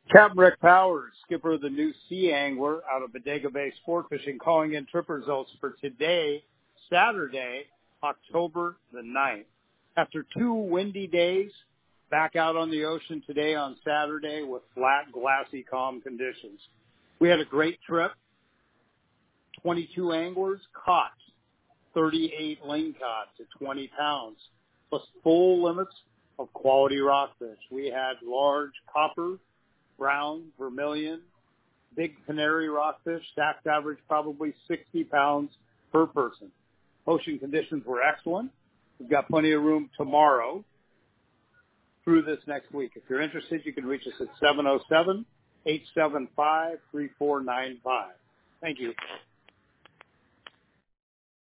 Captain Rick Powers, skipper of the new Sea Angler out of Bodega Bay Sport Fishing, calling in trip results for today, Saturday, October the 9th. After 2 windy days, back out on the ocean today on Saturday with flat, glassy, calm conditions. We had a great trip. 22 anglers caught 38 lingcod to 20 pounds, plus full limits of quality rockfish. We had large copper, brown, vermilion, big canary rockfish, stacked average probably 60 pounds per person. Ocean conditions were excellent. We've got plenty of room tomorrow through this next week. If you're interested, you can reach us at 707-875-3495. Thank you.